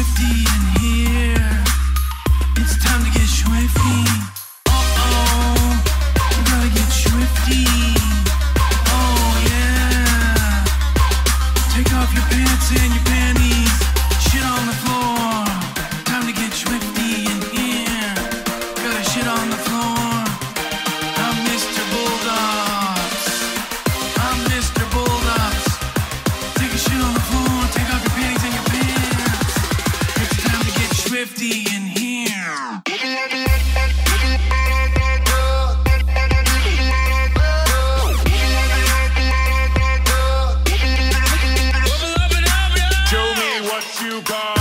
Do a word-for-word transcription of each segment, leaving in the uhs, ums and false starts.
Swifty in here. It's time to get swifty. Uh-oh, we gotta get swifty. Oh yeah. Take off your pants and your panties. Shit on the floor. Time to get swifty in here. Gotta shit on the floor. I'm Mister Bulldogs. I'm Mister Bulldogs. Take a shit on the floor. Take off your panties and your pants. It's time to get swifty in here. Show me what you got.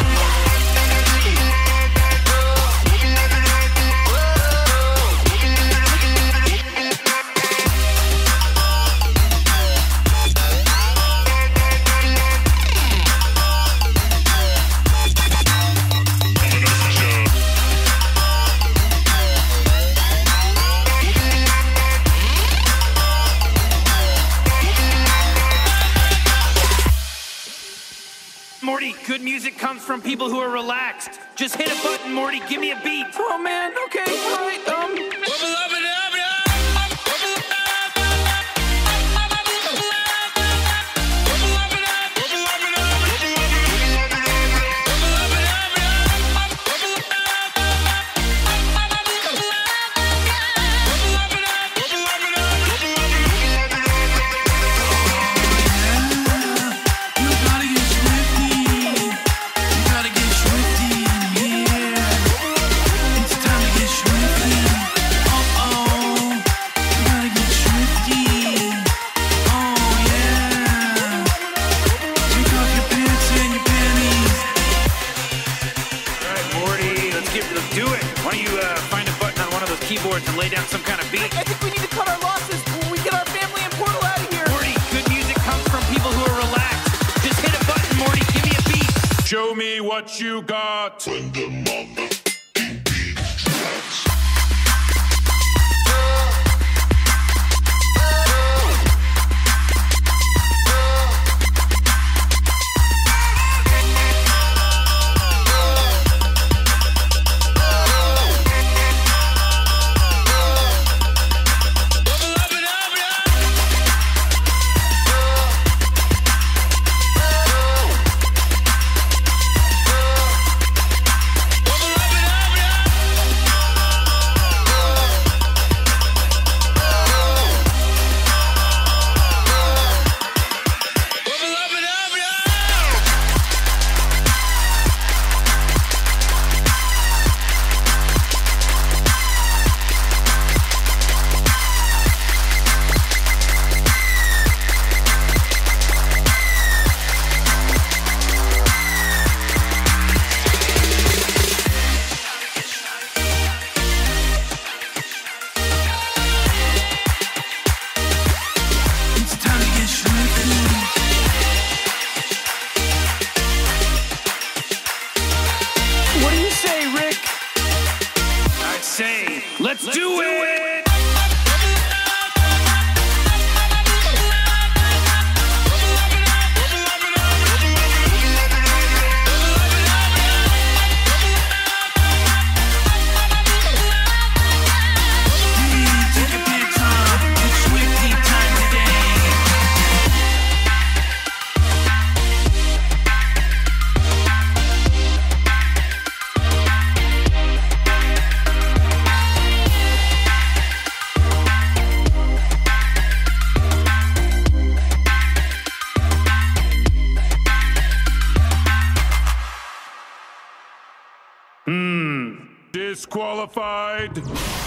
Morty, good music comes from people who are relaxed. Just hit a button, Morty. Give me a beat. Oh man, okay, all right, um. Keyboards and lay down some kind of beat. I think we need to cut our losses when we get our family and Portal out of here. Morty, good music comes from people who are relaxed. Just hit a button, Morty. Give me a beat. Show me what you got. When the mother beat drops. Let's do it! Disqualified.